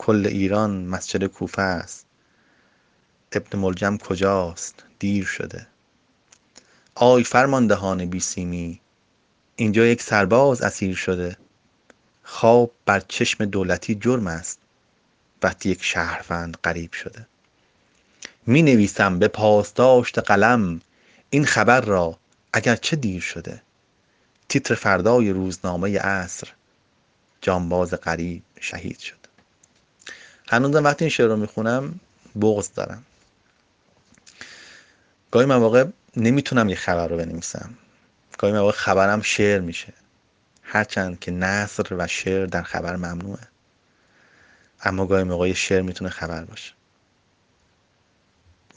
کل ایران مسجد کوفه است. ابن ملجم کجاست؟ دیر شده. آی فرماندهان بی سیمی، اینجا یک سرباز اسیر شده. خواب بر چشم دولتی جرم است، وقتی یک شهروند غریب شده. می نویسم به پاسداشت قلم، این خبر را اگرچه دیر شده. تیتر فردای روزنامه عصر، جانباز غریب شهید شد. هنوزم وقتی این شعر رو میخونم بغض دارم. گاهی مواقع نمیتونم یه خبر رو بنویسم، گاهی مواقع خبرم شعر میشه، هرچند که نثر و شعر در خبر ممنوعه، اما گاهی موقع شعر میتونه خبر باشه.